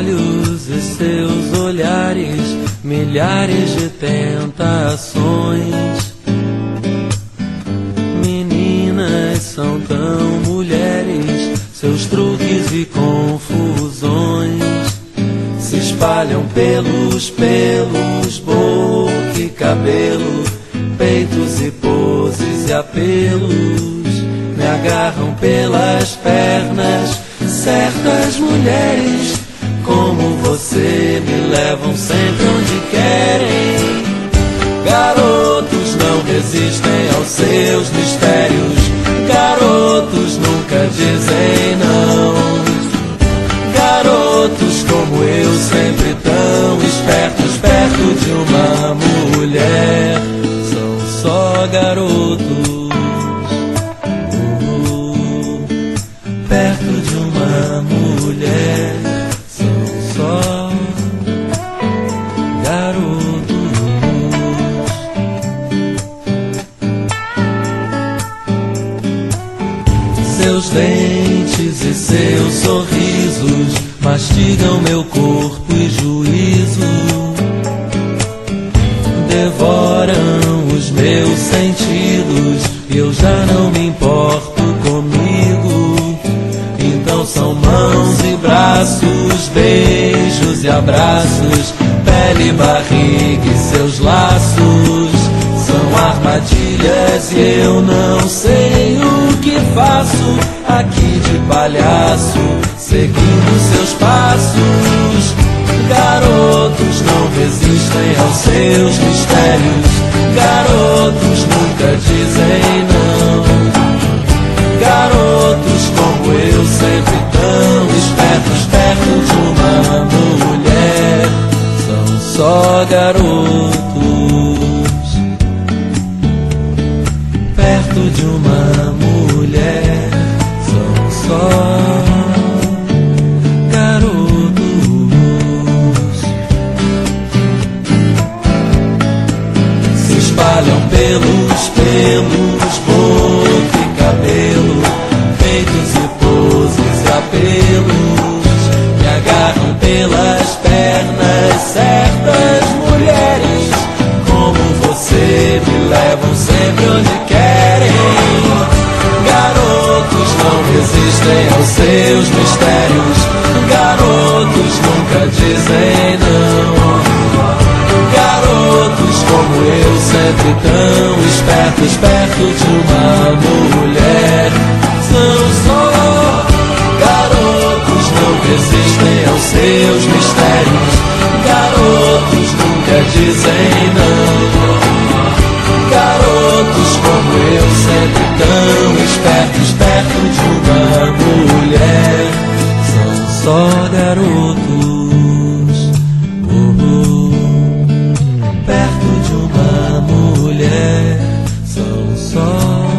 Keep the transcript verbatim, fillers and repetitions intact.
olhos e seus olhares, milhares de tentações. Meninas são tão mulheres, seus truques e confusões se espalham pelos pelos, boca e cabelo, peitos e poses e apelos. Me agarram pelas pernas, certas mulheres como você me levam sempre onde querem. Garotos não resistem aos seus mistérios, garotos nunca dizem não. Garotos como eu, sempre tão espertos, perto de uma mulher, são só garotos. Uh, perto de uma mulher, são só garotos. Seus dentes e seus sorrisos mastigam meu corpo e juízo, devoram os meus sentidos e eu já não me importo comigo. Então são mãos e braços, beijos e abraços, pele, barriga e seus laços. São armadilhas e eu não sei o que faço aqui de palhaço, seguindo seus passos. Garotos não resistem aos seus mistérios, garotos nunca dizem não. Garotos como eu, sempre tão espertos, perto de uma mulher, são só garotos. Perto de uma mulher, são só garotos. Se espalham pelos pelos, boca e cabelo, peitos e poses e apelos. Me agarram pelas pernas, certas mulheres como você me levam sempre onde querem. Garotos não resistem aos seus mistérios, garotos nunca dizem não. Garotos como eu, sempre tão espertos, perto de uma mulher, são só garotos, não resistem aos seus mistérios, garotos nunca dizem não. Garotos como eu, sempre tão espertos, perto de uma mulher, são só garotos. Uh, uh, perto de uma mulher, são só